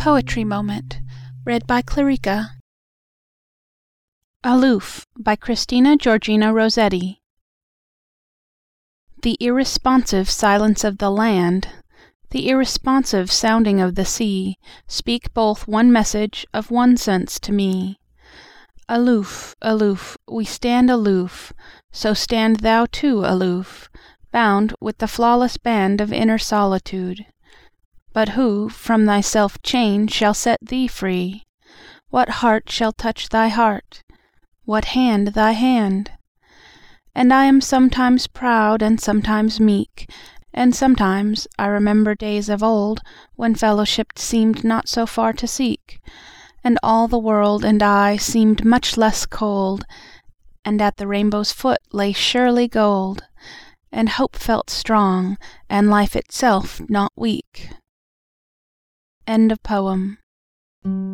Poetry Moment, read by Clarica. Aloof, by Christina Georgina Rossetti. The irresponsive silence of the land, the irresponsive sounding of the sea, speak both one message of one sense to me. Aloof, aloof, we stand aloof, so stand thou too aloof, bound with the flawless band of inner solitude. But who from thyself chained shall set thee free? What heart shall touch thy heart? What hand thy hand? And I am sometimes proud and sometimes meek, and sometimes I remember days of old when fellowship seemed not so far to seek, and all the world and I seemed much less cold, and at the rainbow's foot lay surely gold, and hope felt strong, and life itself not weak. End of poem.